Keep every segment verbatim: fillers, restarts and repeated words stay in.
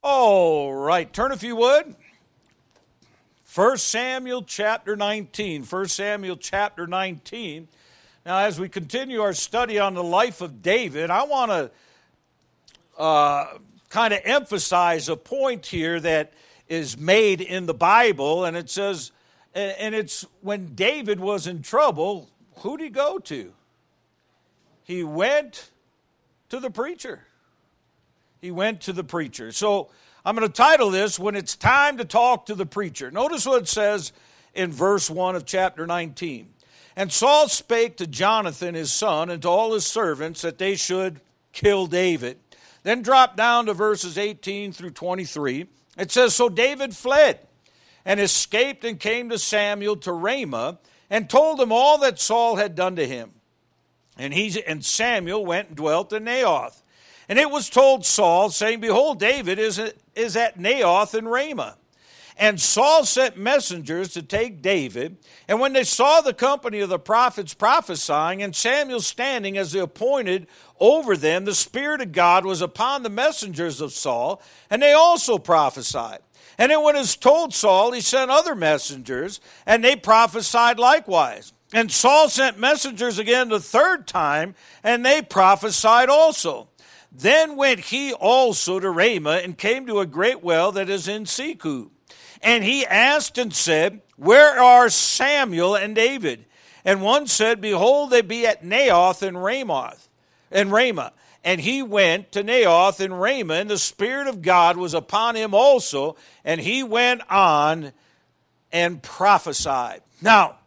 All right, turn if you would. First Samuel chapter nineteen. First Samuel chapter nineteen. Now, as we continue our study on the life of David, I want to uh, kind of emphasize a point here that is made in the Bible, and it says, and it's when David was in trouble, who did he go to? He went to the preacher. He went to the preacher. So I'm going to title this, When It's Time to Talk to the Preacher. Notice what it says in verse one of chapter nineteen. And Saul spake to Jonathan his son and to all his servants that they should kill David. Then drop down to verses eighteen through twenty-three. It says, So David fled and escaped and came to Samuel to Ramah and told him all that Saul had done to him. And he and Samuel went and dwelt in Naioth. And it was told Saul, saying, Behold, David is, is at Naioth in Ramah. And Saul sent messengers to take David. And when they saw the company of the prophets prophesying, and Samuel standing as the appointed over them, the Spirit of God was upon the messengers of Saul, and they also prophesied. And then when it was told Saul, he sent other messengers, and they prophesied likewise. And Saul sent messengers again the third time, and they prophesied also. Then went he also to Ramah, and came to a great well that is in Seku. And he asked and said, Where are Samuel and David? And one said, Behold, they be at Naioth in Ramoth, in Ramah. And he went to Naioth in Ramah, and the Spirit of God was upon him also, and he went on and prophesied. Now,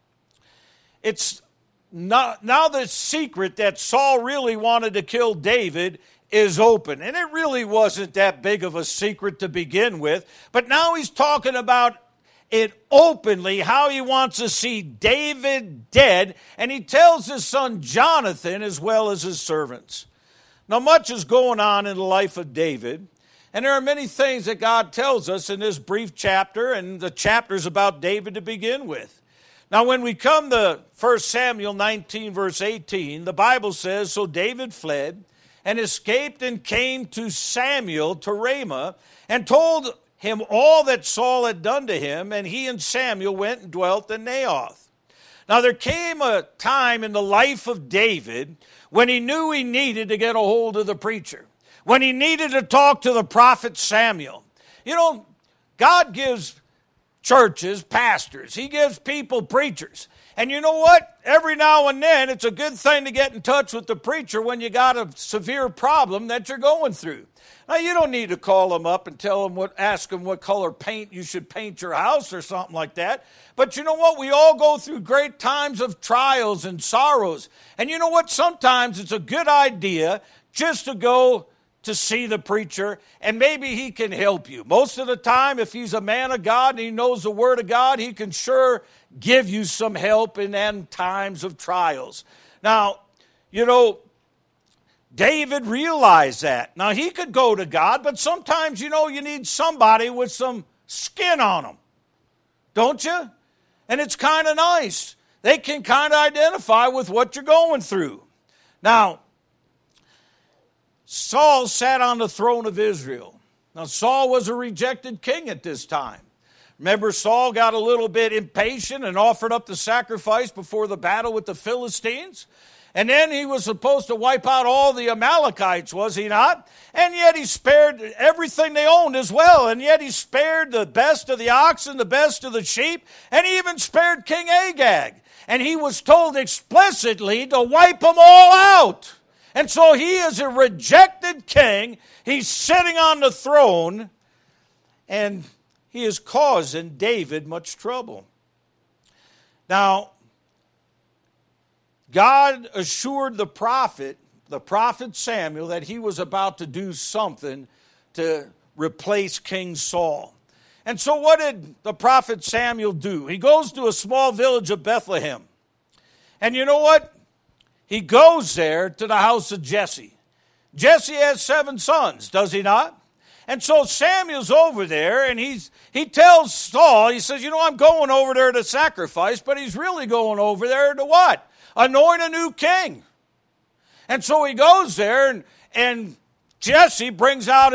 it's not, now the secret that Saul really wanted to kill David is open. And it really wasn't that big of a secret to begin with. But now he's talking about it openly, how he wants to see David dead. And he tells his son Jonathan as well as his servants. Now much is going on in the life of David. And there are many things that God tells us in this brief chapter and the chapters about David to begin with. Now when we come to First Samuel nineteen verse eighteen, the Bible says, So David fled and escaped and came to Samuel to Ramah and told him all that Saul had done to him, and he and Samuel went and dwelt in Naioth. Now there came a time in the life of David when he knew he needed to get a hold of the preacher, when he needed to talk to the prophet Samuel. You know, God gives churches pastors. He gives people preachers. And you know what? Every now and then, it's a good thing to get in touch with the preacher when you got a severe problem that you're going through. Now, you don't need to call them up and tell them what, ask them what color paint you should paint your house or something like that. But you know what? We all go through great times of trials and sorrows. And you know what? Sometimes it's a good idea just to go to see the preacher, and maybe he can help you. Most of the time, if he's a man of God and he knows the Word of God, he can sure give you some help in end times of trials. Now, you know, David realized that. Now, he could go to God, but sometimes, you know, you need somebody with some skin on them, don't you? And it's kind of nice. They can kind of identify with what you're going through. Now, Saul sat on the throne of Israel. Now, Saul was a rejected king at this time. Remember, Saul got a little bit impatient and offered up the sacrifice before the battle with the Philistines. And then he was supposed to wipe out all the Amalekites, was he not? And yet he spared everything they owned as well. And yet he spared the best of the oxen, the best of the sheep, and he even spared King Agag. And he was told explicitly to wipe them all out. And so he is a rejected king. He's sitting on the throne, and he is causing David much trouble. Now, God assured the prophet, the prophet Samuel, that he was about to do something to replace King Saul. And so what did the prophet Samuel do? He goes to a small village of Bethlehem. And you know what? He goes there to the house of Jesse. Jesse has seven sons, does he not? And so Samuel's over there, and he's he tells Saul, he says, you know, I'm going over there to sacrifice, but he's really going over there to what? Anoint a new king. And so he goes there, and, and Jesse brings out his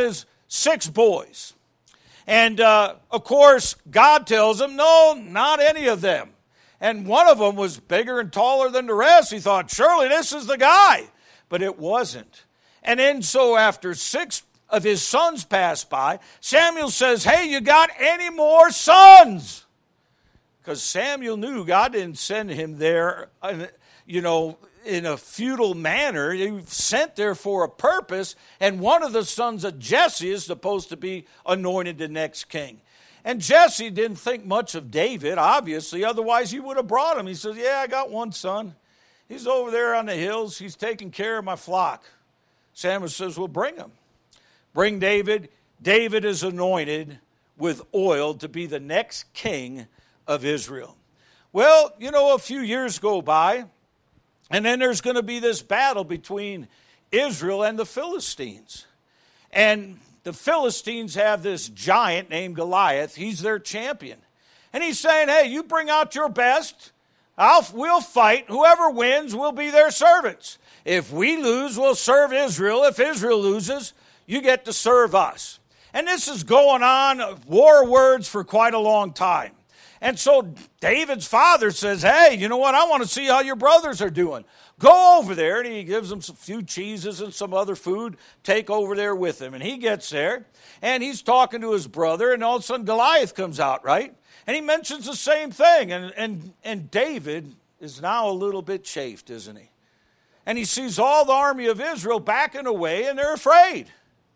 six boys. And, uh, of course, God tells him, no, not any of them. And one of them was bigger and taller than the rest. He thought, surely this is the guy. But it wasn't. And then so after six of his sons passed by, Samuel says, hey, you got any more sons? Because Samuel knew God didn't send him there, you know, in a futile manner. He was sent there for a purpose, and one of the sons of Jesse is supposed to be anointed the next king. And Jesse didn't think much of David, obviously, otherwise he would have brought him. He says, yeah, I got one son. He's over there on the hills. He's taking care of my flock. Samuel says, well, bring him. Bring David. David is anointed with oil to be the next king of Israel. Well, you know, a few years go by, and then there's going to be this battle between Israel and the Philistines. And the Philistines have this giant named Goliath. He's their champion. And he's saying, hey, you bring out your best. I'll, we'll fight. Whoever wins will be their servants. If we lose, we'll serve Israel. If Israel loses, you get to serve us. And this is going on, war words, for quite a long time. And so David's father says, hey, you know what? I want to see how your brothers are doing. Go over there. And he gives them a few cheeses and some other food. Take over there with him. And he gets there, and he's talking to his brother, and all of a sudden Goliath comes out, right? And he mentions the same thing. And, and, and David is now a little bit chafed, isn't he? And he sees all the army of Israel backing away, and they're afraid.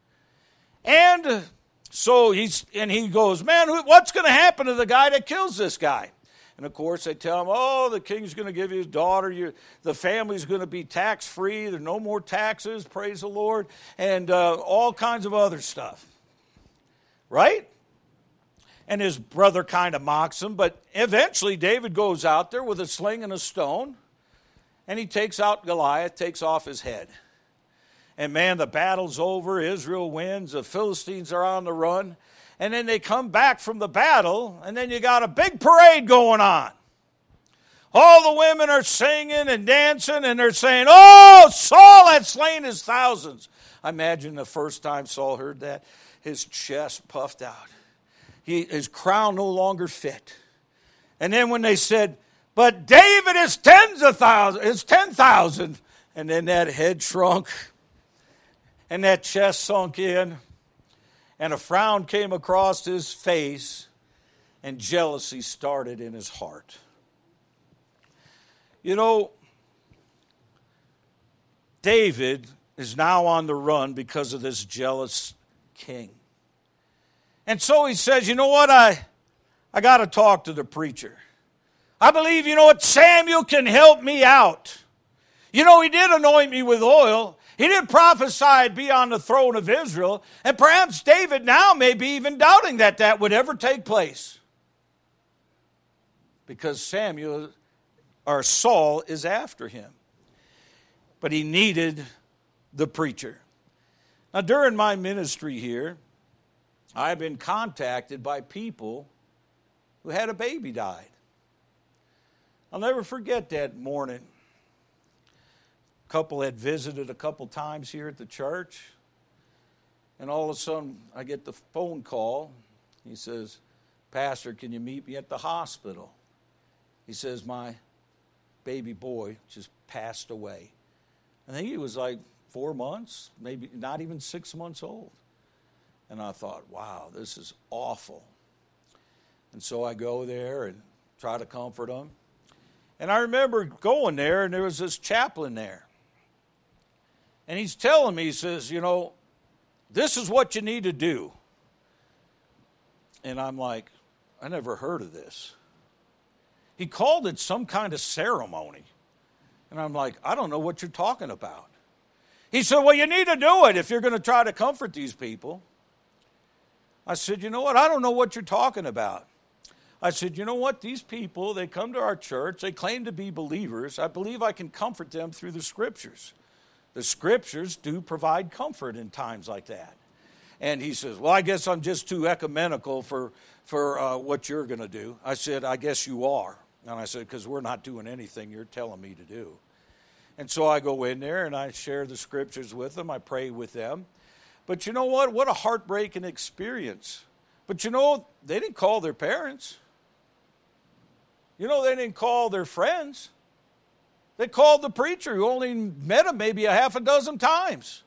And so he's, and he goes, man, what's going to happen to the guy that kills this guy? And of course they tell him, oh, the king's going to give you his daughter. You, the family's going to be tax-free. There's no more taxes, praise the Lord, and uh, all kinds of other stuff. Right? And his brother kind of mocks him, but eventually David goes out there with a sling and a stone, and he takes out Goliath, takes off his head. And man, the battle's over. Israel wins. The Philistines are on the run. And then they come back from the battle, and then you got a big parade going on. All the women are singing and dancing, and they're saying, oh, Saul had slain his thousands. I imagine the first time Saul heard that, his chest puffed out. He, his crown no longer fit. And then when they said, but David is tens of thousands, it's ten thousand, and then that head shrunk. And that chest sunk in, and a frown came across his face, and jealousy started in his heart. You know, David is now on the run because of this jealous king. And so he says, you know what, I, I got to talk to the preacher. I believe, you know what, Samuel can help me out. You know, he did anoint me with oil. He did prophesy I'd be on the throne of Israel. And perhaps David now may be even doubting that that would ever take place. Because Samuel, or Saul, is after him. But he needed the preacher. Now, during my ministry here, I've been contacted by people who had a baby died. I'll never forget that morning. Couple had visited a couple times here at the church, and all of a sudden I get the phone call. He says, Pastor, can you meet me at the hospital? He says, my baby boy just passed away. I think he was like four months, maybe not even six months old. And I thought, wow, this is awful. And so I go there and try to comfort him. And I remember going there, and there was this chaplain there. And he's telling me, he says, you know, this is what you need to do. And I'm like, I never heard of this. He called it some kind of ceremony. And I'm like, I don't know what you're talking about. He said, well, you need to do it if you're going to try to comfort these people. I said, you know what? I don't know what you're talking about. I said, you know what? These people, they come to our church. They claim to be believers. I believe I can comfort them through the Scriptures. The Scriptures do provide comfort in times like that. And he says, well, I guess I'm just too ecumenical for, for uh, what you're going to do. I said, I guess you are. And I said, because we're not doing anything you're telling me to do. And so I go in there and I share the Scriptures with them. I pray with them. But you know what? What a heartbreaking experience. But you know, they didn't call their parents. You know, they didn't call their friends. They called the preacher who only met him maybe a half a dozen times.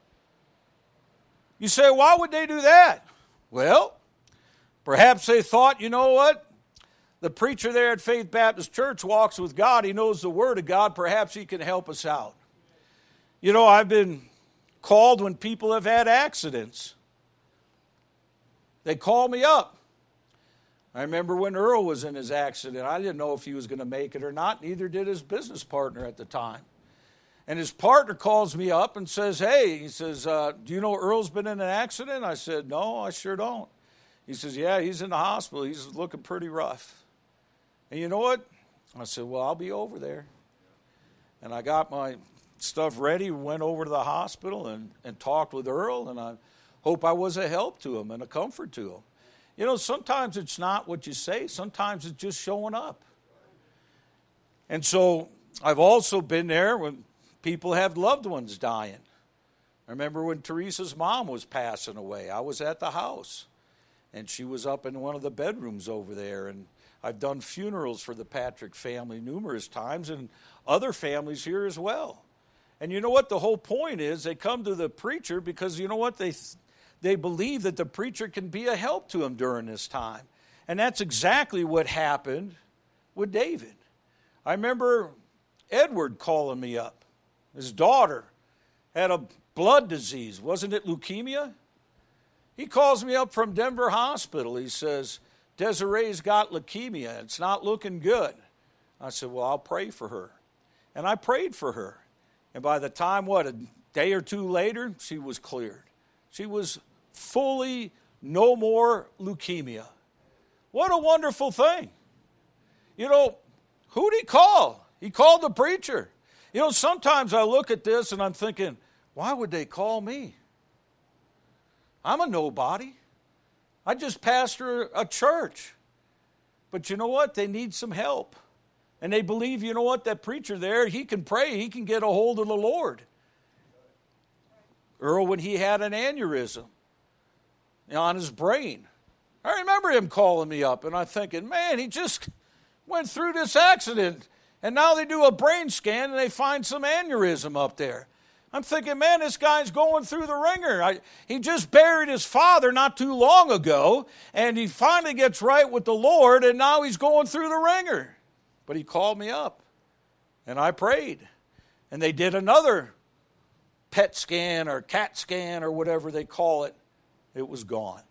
You say, why would they do that? Well, perhaps they thought, you know what? The preacher there at Faith Baptist Church walks with God. He knows the Word of God. Perhaps he can help us out. You know, I've been called when people have had accidents. They call me up. I remember when Earl was in his accident. I didn't know if he was going to make it or not. Neither did his business partner at the time. And his partner calls me up and says, hey, he says, uh, do you know Earl's been in an accident? I said, no, I sure don't. He says, yeah, he's in the hospital. He's looking pretty rough. And you know what? I said, well, I'll be over there. And I got my stuff ready, went over to the hospital and, and talked with Earl, and I hope I was a help to him and a comfort to him. You know, sometimes it's not what you say. Sometimes it's just showing up. And so I've also been there when people have loved ones dying. I remember when Teresa's mom was passing away. I was at the house, and she was up in one of the bedrooms over there, and I've done funerals for the Patrick family numerous times and other families here as well. And you know what? The whole point is they come to the preacher because you know what? They they believe that the preacher can be a help to them during this time. And that's exactly what happened with David. I remember Edward calling me up. His daughter had a blood disease. Wasn't it leukemia? He calls me up from Denver Hospital. He says, Desiree's got leukemia. It's not looking good. I said, well, I'll pray for her. And I prayed for her. And by the time, what, a day or two later, she was cleared. She was fully no more leukemia. What a wonderful thing. You know, who'd he call? He called the preacher. You know, sometimes I look at this and I'm thinking, why would they call me? I'm a nobody. I just pastor a church. But you know what? They need some help. And they believe, you know what, that preacher there, he can pray, he can get a hold of the Lord. Earl, when he had an aneurysm on his brain, I remember him calling me up, and I'm thinking, man, he just went through this accident, and now they do a brain scan, and they find some aneurysm up there. I'm thinking, man, this guy's going through the ringer. I, he just buried his father not too long ago, and he finally gets right with the Lord, and now he's going through the ringer. But he called me up, and I prayed. And they did another P E T scan or CAT scan or whatever they call it. It was gone.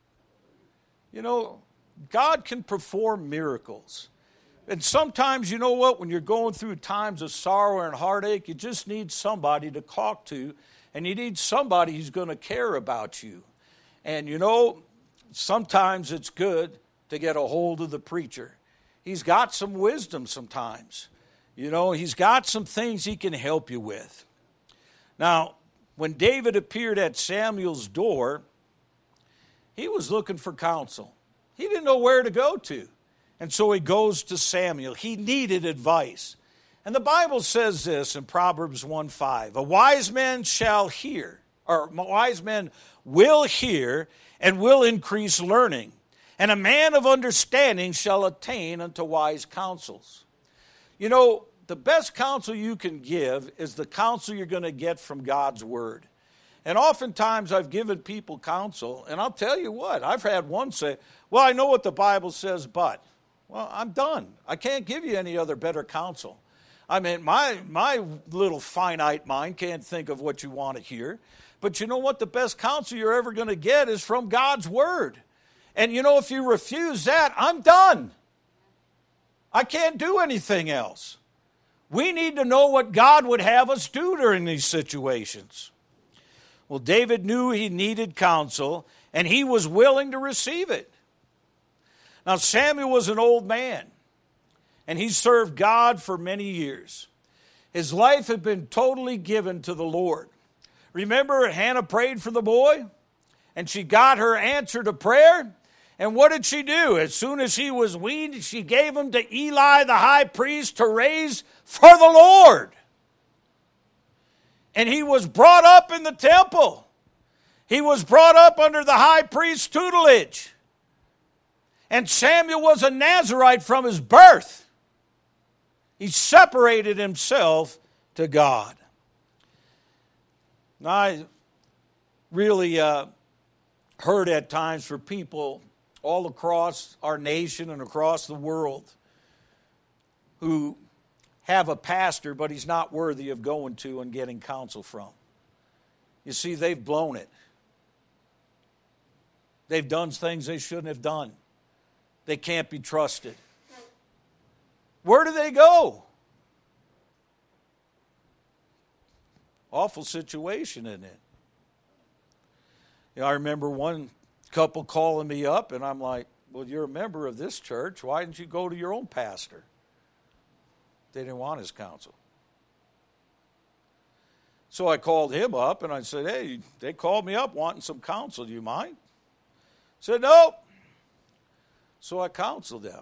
You know, God can perform miracles. And sometimes, you know what, when you're going through times of sorrow and heartache, you just need somebody to talk to, and you need somebody who's going to care about you. And, you know, sometimes it's good to get a hold of the preacher. He's got some wisdom sometimes. You know, he's got some things he can help you with. Now, when David appeared at Samuel's door, he was looking for counsel. He didn't know where to go to. And so he goes to Samuel. He needed advice. And the Bible says this in Proverbs one five, a wise man shall hear, or a wise man will hear and will increase learning. And a man of understanding shall attain unto wise counsels. You know, the best counsel you can give is the counsel you're going to get from God's Word. And oftentimes I've given people counsel, and I'll tell you what, I've had one say, well, I know what the Bible says, but, well, I'm done. I can't give you any other better counsel. I mean, my, my little finite mind can't think of what you want to hear. But you know what? The best counsel you're ever going to get is from God's Word. And you know, if you refuse that, I'm done. I can't do anything else. We need to know what God would have us do during these situations. Well, David knew he needed counsel, and he was willing to receive it. Now, Samuel was an old man, and he served God for many years. His life had been totally given to the Lord. Remember, Hannah prayed for the boy, and she got her answer to prayer. And what did she do? As soon as he was weaned, she gave him to Eli, the high priest, to raise for the Lord. And he was brought up in the temple. He was brought up under the high priest's tutelage. And Samuel was a Nazirite from his birth. He separated himself to God. Now, I really uh, heard at times for people all across our nation and across the world who have a pastor, but he's not worthy of going to and getting counsel from. You see, they've blown it. They've done things they shouldn't have done. They can't be trusted. Where do they go? Awful situation, isn't it? You know, I remember one couple calling me up, and I'm like, well, you're a member of this church. Why didn't you go to your own pastor? They didn't want his counsel. So I called him up, and I said, hey, they called me up wanting some counsel. Do you mind? He said, no. So I counseled them.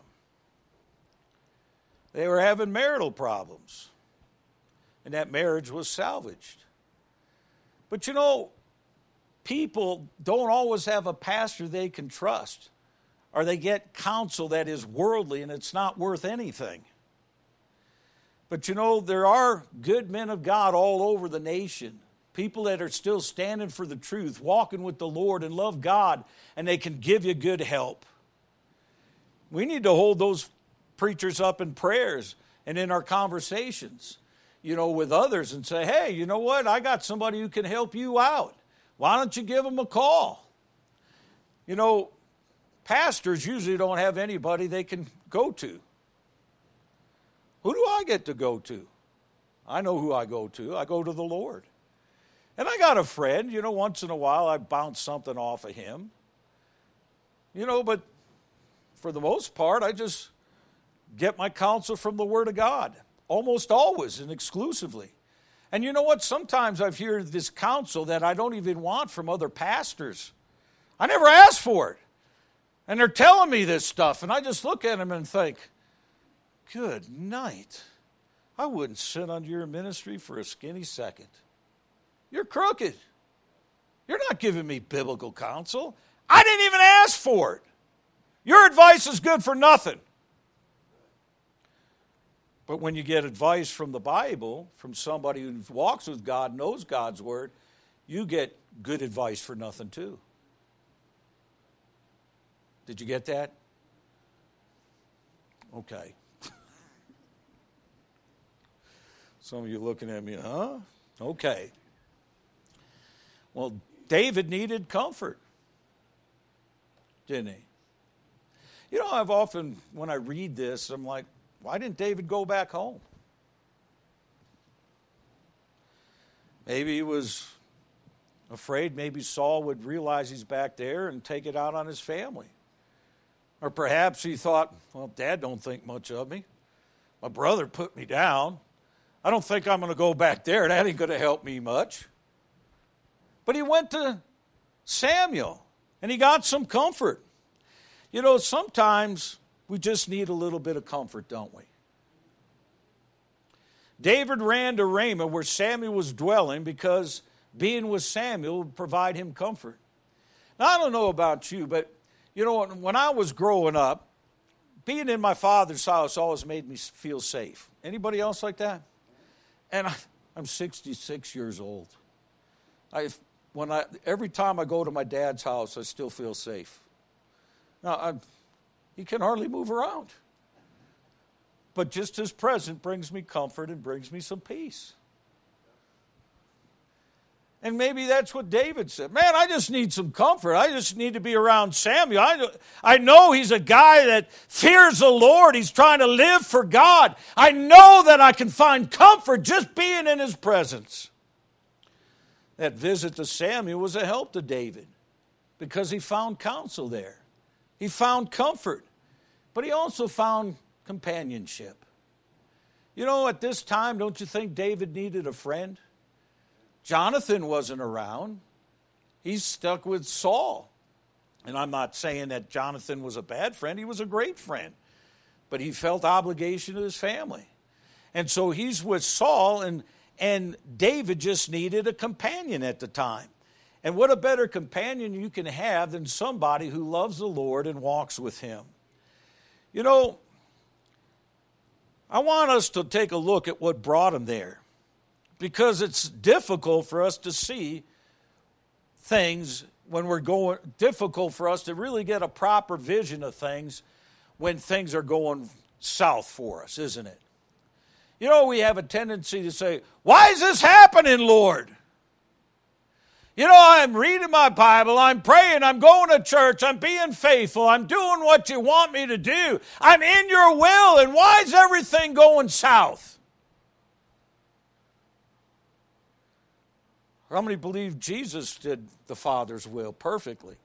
They were having marital problems, and that marriage was salvaged. But you know, people don't always have a pastor they can trust, or they get counsel that is worldly and it's not worth anything. But you know, there are good men of God all over the nation, people that are still standing for the truth, walking with the Lord and love God, and they can give you good help. We need to hold those preachers up in prayers and in our conversations, you know, with others and say, hey, you know what? I got somebody who can help you out. Why don't you give them a call? You know, pastors usually don't have anybody they can go to. Who do I get to go to? I know who I go to. I go to the Lord. And I got a friend, you know, once in a while I bounce something off of him. You know, but for the most part, I just get my counsel from the Word of God, almost always and exclusively. And you know what? Sometimes I've heard this counsel that I don't even want from other pastors. I never asked for it. And they're telling me this stuff, and I just look at them and think, good night. I wouldn't sit under your ministry for a skinny second. You're crooked. You're not giving me biblical counsel. I didn't even ask for it. Your advice is good for nothing. But when you get advice from the Bible, from somebody who walks with God, knows God's Word, you get good advice for nothing too. Did you get that? Okay. Some of you looking at me, huh? Okay. Well, David needed comfort, didn't he? You know, I've often, when I read this, I'm like, why didn't David go back home? Maybe he was afraid maybe Saul would realize he's back there and take it out on his family. Or perhaps he thought, well, Dad don't think much of me. My brother put me down. I don't think I'm going to go back there. That ain't going to help me much. But he went to Samuel, and he got some comfort. You know, sometimes we just need a little bit of comfort, don't we? David ran to Ramah where Samuel was dwelling because being with Samuel would provide him comfort. Now, I don't know about you, but, you know, when I was growing up, being in my father's house always made me feel safe. Anybody else like that? And I, I'm sixty-six years old. I, when I, every time I go to my dad's house, I still feel safe. Now, I, he can hardly move around. But just his presence brings me comfort and brings me some peace. And maybe that's what David said. Man, I just need some comfort. I just need to be around Samuel. I, I know he's a guy that fears the Lord. He's trying to live for God. I know that I can find comfort just being in his presence. That visit to Samuel was a help to David because he found counsel there. He found comfort, but he also found companionship. You know, at this time, don't you think David needed a friend? Jonathan wasn't around. He's stuck with Saul. And I'm not saying that Jonathan was a bad friend. He was a great friend. But he felt obligation to his family. And so he's with Saul, and, and David just needed a companion at the time. And what a better companion you can have than somebody who loves the Lord and walks with Him. You know, I want us to take a look at what brought him there, because it's difficult for us to see things when we're going, difficult for us to really get a proper vision of things when things are going south for us, isn't it? You know, we have a tendency to say, why is this happening, Lord? You know, I'm reading my Bible, I'm praying, I'm going to church, I'm being faithful, I'm doing what you want me to do. I'm in your will, and why is everything going south? How many believe Jesus did the Father's will perfectly?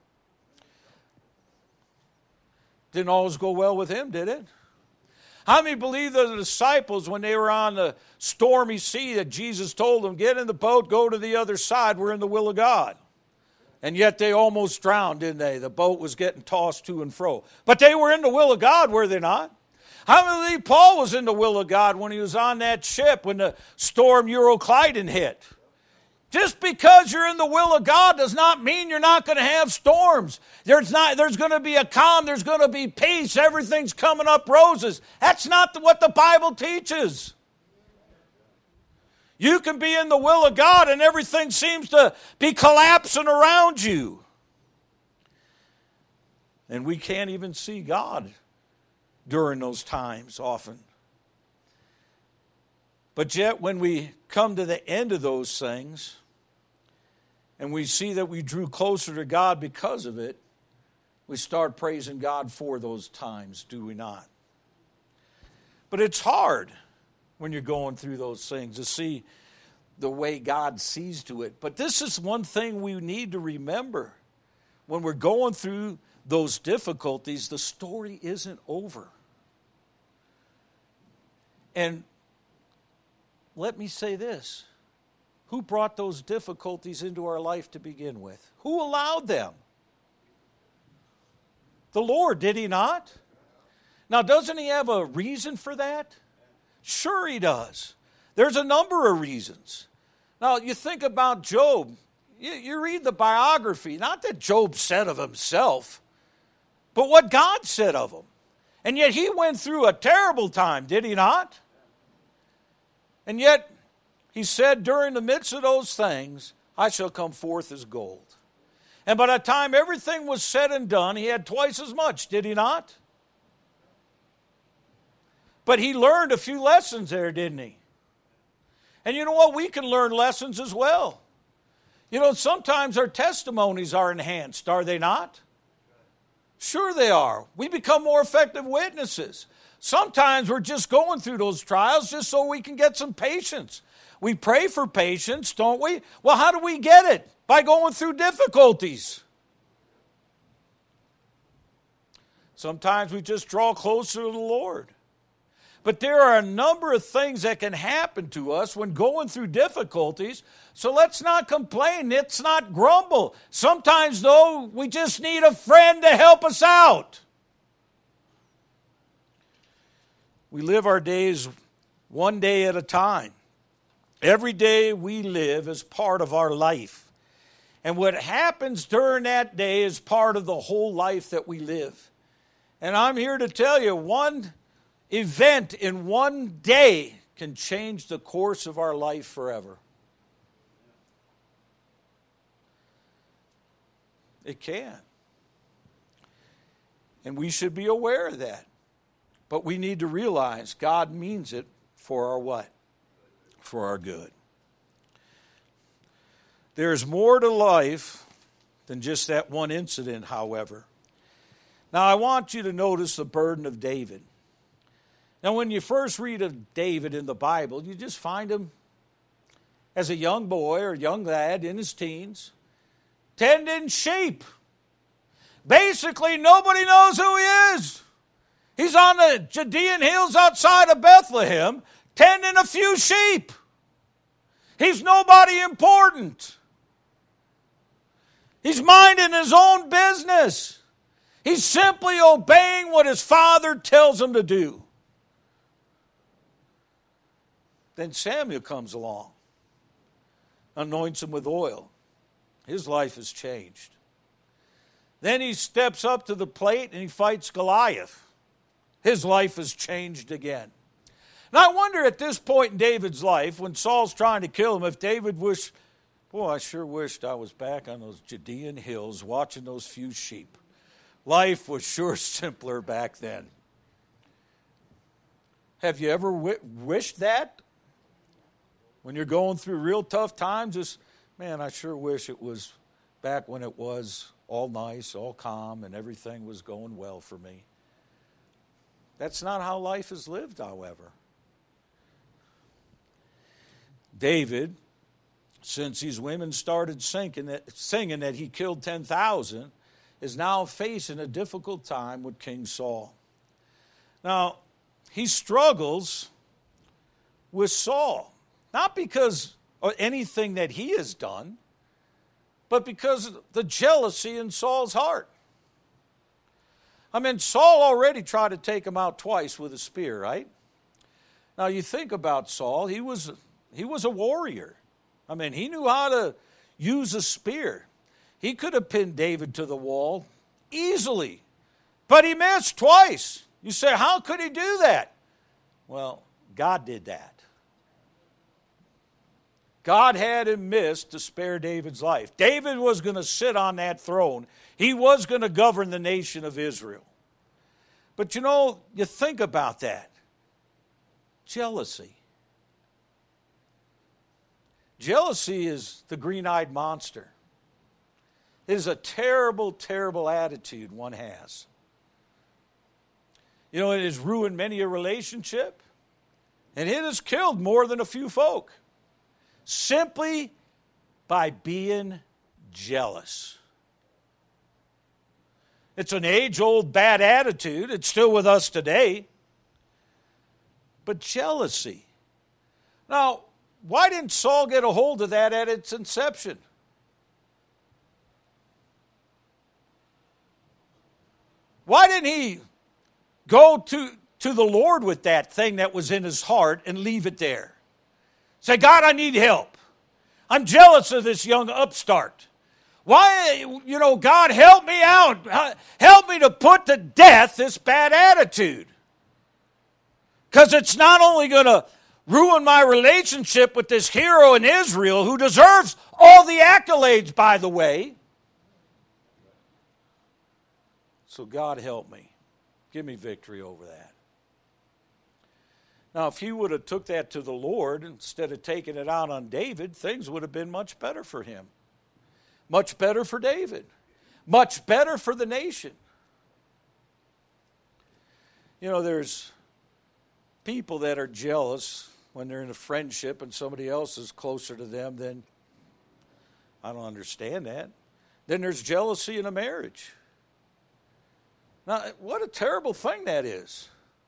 Didn't always go well with him, did it? How many believe the disciples, when they were on the stormy sea, that Jesus told them, get in the boat, go to the other side, we're in the will of God? And yet they almost drowned, didn't they? The boat was getting tossed to and fro. But they were in the will of God, were they not? How many believe Paul was in the will of God when he was on that ship when the storm Euroclydon hit? Just because you're in the will of God does not mean you're not going to have storms. There's not. There's going to be a calm. There's going to be peace. Everything's coming up roses. That's not what the Bible teaches. You can be in the will of God and everything seems to be collapsing around you. And we can't even see God during those times often. But yet when we come to the end of those things, and we see that we drew closer to God because of it, we start praising God for those times, do we not? But it's hard when you're going through those things to see the way God sees to it. But this is one thing we need to remember. When we're going through those difficulties, the story isn't over. And let me say this. Who brought those difficulties into our life to begin with? Who allowed them? The Lord, did He not? Now, doesn't He have a reason for that? Sure He does. There's a number of reasons. Now, you think about Job. You, you read the biography, not that Job said of himself, but what God said of him. And yet he went through a terrible time, did he not? And yet, he said, during the midst of those things, I shall come forth as gold. And by the time everything was said and done, he had twice as much, did he not? But he learned a few lessons there, didn't he? And you know what? We can learn lessons as well. You know, sometimes our testimonies are enhanced, are they not? Sure they are. We become more effective witnesses. Sometimes we're just going through those trials just so we can get some patience. We pray for patience, don't we? Well, how do we get it? By going through difficulties. Sometimes we just draw closer to the Lord. But there are a number of things that can happen to us when going through difficulties. So let's not complain. Let's not grumble. Sometimes, though, we just need a friend to help us out. We live our days one day at a time. Every day we live is part of our life. And what happens during that day is part of the whole life that we live. And I'm here to tell you, one event in one day can change the course of our life forever. It can. And we should be aware of that. But we need to realize God means it for our what? For our good. There's more to life than just that one incident, however. Now, I want you to notice the burden of David. Now, when you first read of David in the Bible, you just find him as a young boy or young lad in his teens, tending sheep. Basically, nobody knows who he is. He's on the Judean hills outside of Bethlehem, tending a few sheep. He's nobody important. He's minding his own business. He's simply obeying what his father tells him to do. Then Samuel comes along, anoints him with oil. His life has changed. Then he steps up to the plate and he fights Goliath. His life has changed again. And I wonder at this point in David's life, when Saul's trying to kill him, if David wished, boy, I sure wished I was back on those Judean hills watching those few sheep. Life was sure simpler back then. Have you ever w- wished that? When you're going through real tough times, just, man, I sure wish it was back when it was all nice, all calm, and everything was going well for me. That's not how life is lived, however. David, since these women started singing that, singing that he killed ten thousand, is now facing a difficult time with King Saul. Now, he struggles with Saul, not because of anything that he has done, but because of the jealousy in Saul's heart. I mean, Saul already tried to take him out twice with a spear, right? Now, you think about Saul, he was, he was a warrior. I mean, he knew how to use a spear. He could have pinned David to the wall easily, but he missed twice. You say, how could he do that? Well, God did that. God had him miss to spare David's life. David was going to sit on that throne. He was going to govern the nation of Israel. But you know, you think about that. Jealousy. Jealousy is the green-eyed monster. It is a terrible, terrible attitude one has. You know, it has ruined many a relationship, and it has killed more than a few folk. Simply by being jealous. It's an age-old bad attitude. It's still with us today. But jealousy. Now, why didn't Saul get a hold of that at its inception? Why didn't he go to, to the Lord with that thing that was in his heart and leave it there? Say, God, I need help. I'm jealous of this young upstart. Why, you know, God, help me out. Help me to put to death this bad attitude. Because it's not only going to ruin my relationship with this hero in Israel who deserves all the accolades, by the way. So God help me. Give me victory over that. Now, if he would have took that to the Lord instead of taking it out on David, things would have been much better for him. Much better for David. Much better for the nation. You know, there's people that are jealous when they're in a friendship and somebody else is closer to them than, I don't understand that. Then there's jealousy in a marriage. Now, what a terrible thing that is.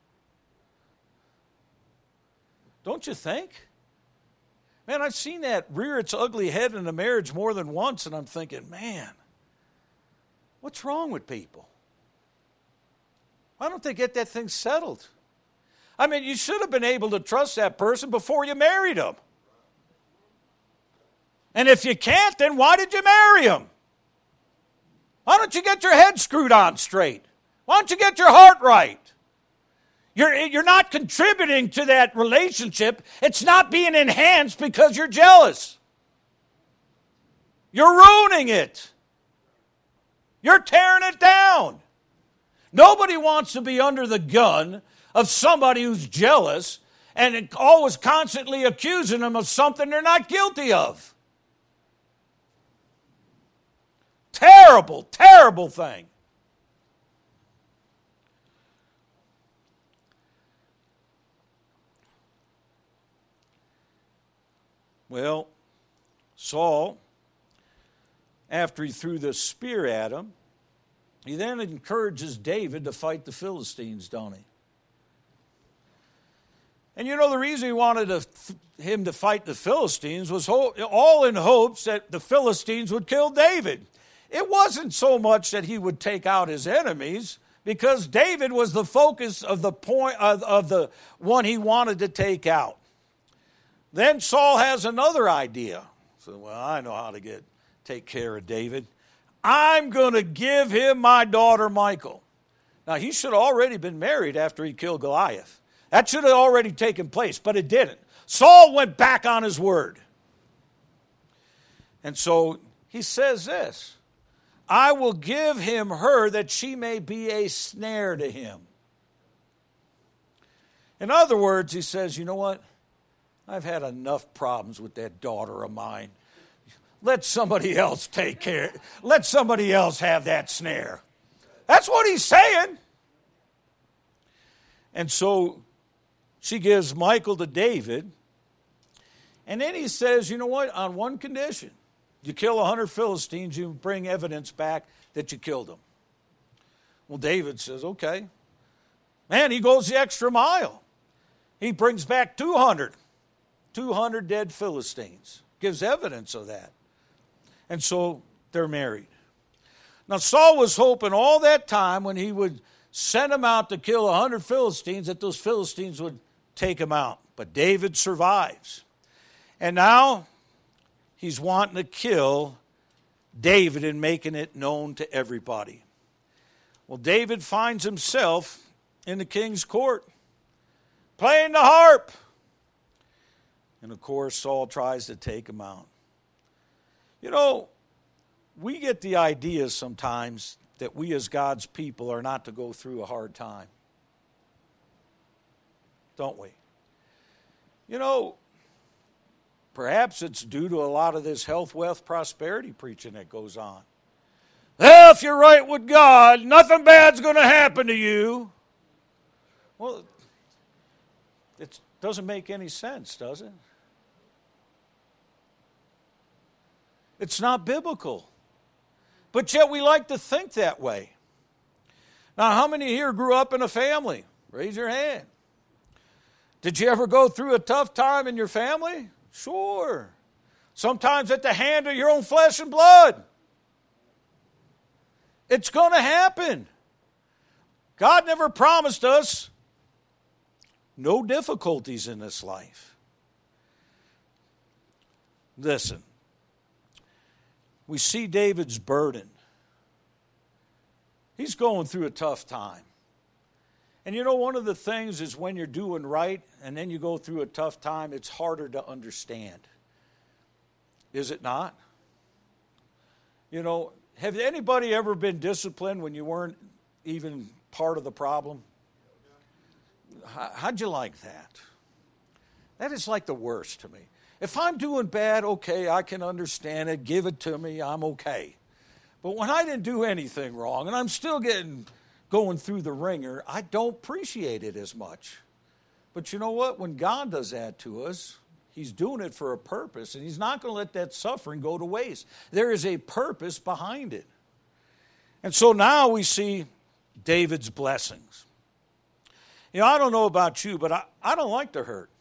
Don't you think? Man, I've seen that rear its ugly head in a marriage more than once, and I'm thinking, man, what's wrong with people? Why don't they get that thing settled? I mean, you should have been able to trust that person before you married them. And if you can't, then why did you marry him? Why don't you get your head screwed on straight? Why don't you get your heart right? You're, you're not contributing to that relationship. It's not being enhanced because you're jealous. You're ruining it. You're tearing it down. Nobody wants to be under the gun of somebody who's jealous and always constantly accusing them of something they're not guilty of. Terrible, terrible thing. Well, Saul, after he threw the spear at him, he then encourages David to fight the Philistines, don't he? And you know, the reason he wanted to, him to fight the Philistines was all in hopes that the Philistines would kill David. It wasn't so much that he would take out his enemies, because David was the focus of the point of, of the one he wanted to take out. Then Saul has another idea. So, well, I know how to get take care of David. I'm going to give him my daughter Michal. Now, he should have already been married after he killed Goliath. That should have already taken place, but it didn't. Saul went back on his word. And so he says this, I will give him her that she may be a snare to him. In other words, he says, you know what? I've had enough problems with that daughter of mine. Let somebody else take care. Let somebody else have that snare. That's what he's saying. And so she gives Michal to David. And then he says, you know what? On one condition. You kill a hundred Philistines, you bring evidence back that you killed them. Well, David says, okay. Man, he goes the extra mile. He brings back two hundred. two hundred dead Philistines. Gives evidence of that. And so they're married. Now Saul was hoping all that time when he would send him out to kill a hundred Philistines that those Philistines would take him out. But David survives. And now he's wanting to kill David and making it known to everybody. Well, David finds himself in the king's court, playing the harp. And of course, Saul tries to take him out. You know, we get the idea sometimes that we as God's people are not to go through a hard time. Don't we? You know, perhaps it's due to a lot of this health, wealth, prosperity preaching that goes on. Well, if you're right with God, nothing bad's going to happen to you. Well, it doesn't make any sense, does it? It's not biblical. But yet we like to think that way. Now, how many here grew up in a family? Raise your hand. Did you ever go through a tough time in your family? Sure. Sometimes at the hand of your own flesh and blood. It's going to happen. God never promised us no difficulties in this life. Listen. We see David's burden. He's going through a tough time. And you know, one of the things is when you're doing right and then you go through a tough time, it's harder to understand. Is it not? You know, have anybody ever been disciplined when you weren't even part of the problem? How'd you like that? That is like the worst to me. If I'm doing bad, okay, I can understand it. Give it to me. I'm okay. But when I didn't do anything wrong and I'm still getting going through the ringer, I don't appreciate it as much. But you know what? When God does that to us, He's doing it for a purpose, and He's not going to let that suffering go to waste. There is a purpose behind it. And so now we see David's blessings. You know, I don't know about you, but I, I don't like to hurt.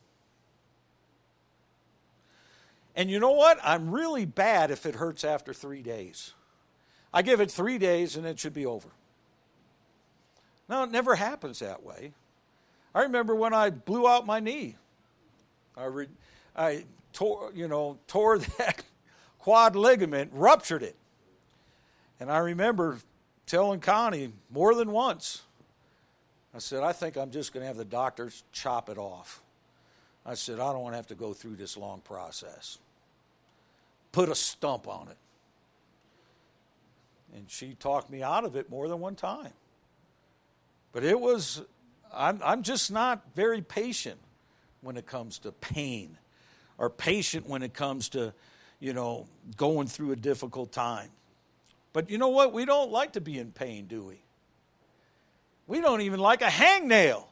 And you know what? I'm really bad if it hurts after three days. I give it three days and it should be over. No, it never happens that way. I remember when I blew out my knee. I, re, I tore, you know, tore that quad ligament, ruptured it. And I remember telling Connie more than once, I said, I think I'm just going to have the doctors chop it off. I said, I don't want to have to go through this long process. Put a stump on it. And she talked me out of it more than one time. But it was, I'm, I'm just not very patient when it comes to pain, or patient when it comes to, you know, going through a difficult time. But you know what? We don't like to be in pain, do we? We don't even like a hangnail.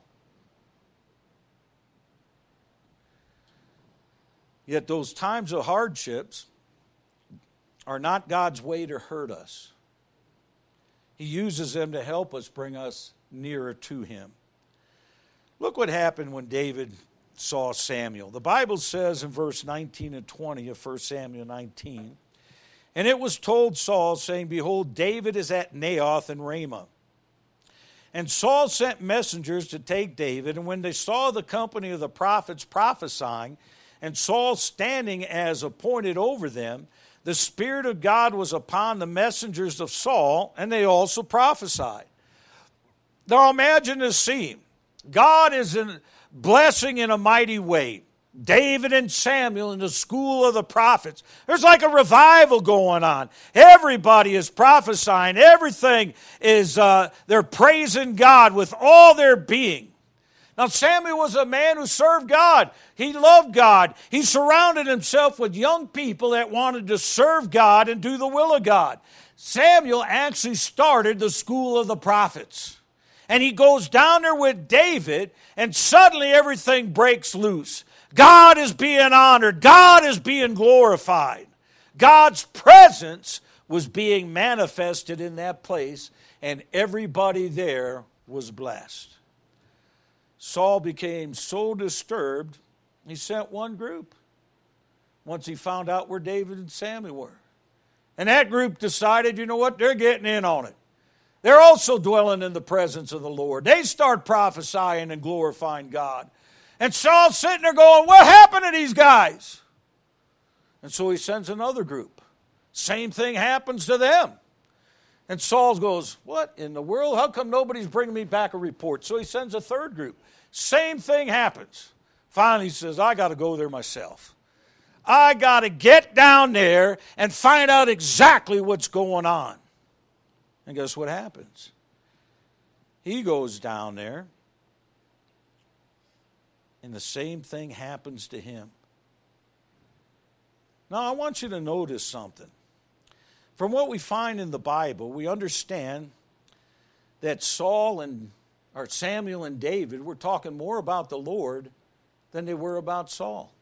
Yet those times of hardships are not God's way to hurt us. He uses them to help us bring us nearer to Him. Look what happened when David saw Samuel. The Bible says in verse nineteen and twenty of First Samuel nineteen, and it was told Saul, saying, Behold, David is at Naioth in Ramah. And Saul sent messengers to take David, and when they saw the company of the prophets prophesying, and Saul standing as appointed over them, the Spirit of God was upon the messengers of Saul, and they also prophesied. Now imagine this scene. God is in blessing in a mighty way David and Samuel in the school of the prophets. There's like a revival going on. Everybody is prophesying. Everything is, uh, they're praising God with all their being. Now Samuel was a man who served God. He loved God. He surrounded himself with young people that wanted to serve God and do the will of God. Samuel actually started the school of the prophets. And he goes down there with David, and suddenly everything breaks loose. God is being honored. God is being glorified. God's presence was being manifested in that place, and everybody there was blessed. Saul became so disturbed, he sent one group once he found out where David and Samuel were. And that group decided, you know what, they're getting in on it. They're also dwelling in the presence of the Lord. They start prophesying and glorifying God. And Saul's sitting there going, what happened to these guys? And so he sends another group. Same thing happens to them. And Saul goes, what in the world? How come nobody's bringing me back a report? So he sends a third group. Same thing happens. Finally he says, I got to go there myself. I got to get down there and find out exactly what's going on. And guess what happens? He goes down there, and the same thing happens to him. Now, I want you to notice something. From what we find in the Bible, we understand that Saul and or Samuel and David were talking more about the Lord than they were about Saul.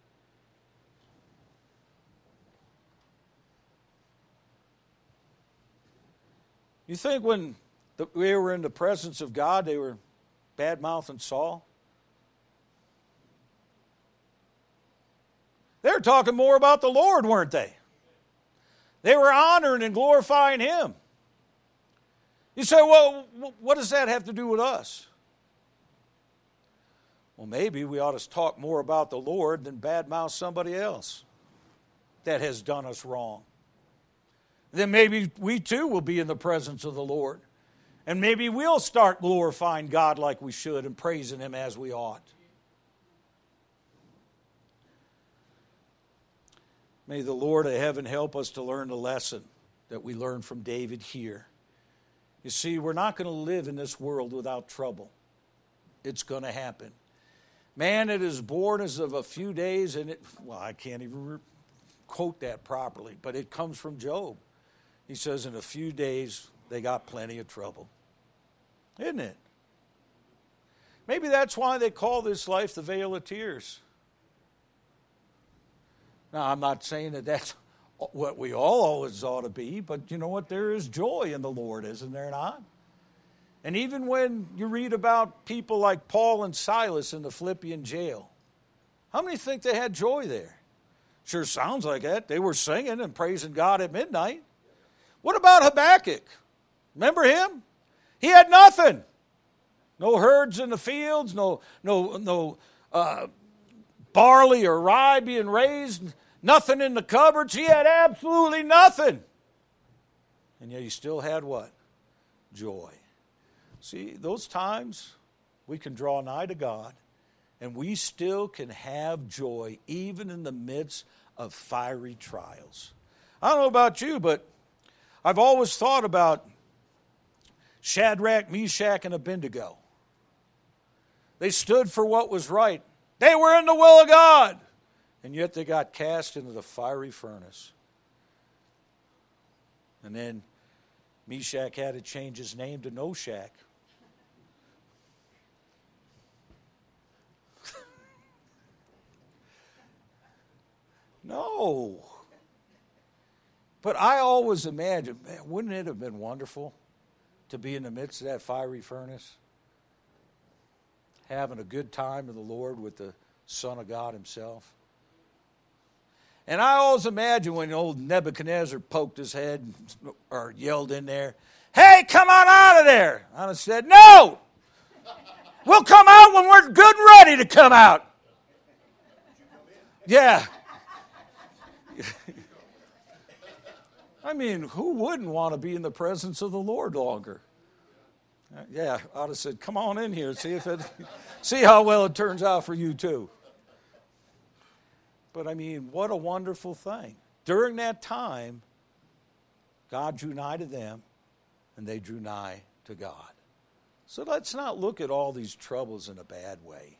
You think when they were in the presence of God, they were bad-mouthing Saul? They were talking more about the Lord, weren't they? They were honoring and glorifying Him. You say, well, what does that have to do with us? Well, maybe we ought to talk more about the Lord than badmouth somebody else that has done us wrong. Then maybe we too will be in the presence of the Lord. And maybe we'll start glorifying God like we should and praising Him as we ought. May the Lord of heaven help us to learn the lesson that we learned from David here. You see, we're not going to live in this world without trouble. It's going to happen. Man, it is born as of a few days, and it, well, I can't even re- quote that properly, but it comes from Job. He says, in a few days, they got plenty of trouble. Isn't it? Maybe that's why they call this life the vale of tears. Now, I'm not saying that that's what we all always ought to be, but you know what? There is joy in the Lord, isn't there not? And even when you read about people like Paul and Silas in the Philippian jail, how many think they had joy there? Sure sounds like that. They were singing and praising God at midnight. What about Habakkuk? Remember him? He had nothing. No herds in the fields, no, no, no uh, barley or rye being raised, nothing in the cupboards. He had absolutely nothing. And yet he still had what? Joy. See, those times we can draw nigh to God, and we still can have joy even in the midst of fiery trials. I don't know about you, but I've always thought about Shadrach, Meshach, and Abednego. They stood for what was right. They were in the will of God. And yet they got cast into the fiery furnace. And then Meshach had to change his name to Noshach. No. But I always imagined, man, wouldn't it have been wonderful to be in the midst of that fiery furnace? Having a good time in the Lord with the Son of God Himself. And I always imagine when old Nebuchadnezzar poked his head or yelled in there, hey, come on out of there. And I said, no, we'll come out when we're good and ready to come out. Yeah. I mean, who wouldn't want to be in the presence of the Lord longer? Uh, yeah, I would have said, come on in here, see if it, see how well it turns out for you too. But I mean, what a wonderful thing. During that time, God drew nigh to them, and they drew nigh to God. So let's not look at all these troubles in a bad way,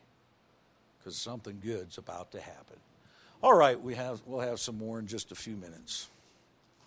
because something good's about to happen. All right, we have, we'll have some more in just a few minutes.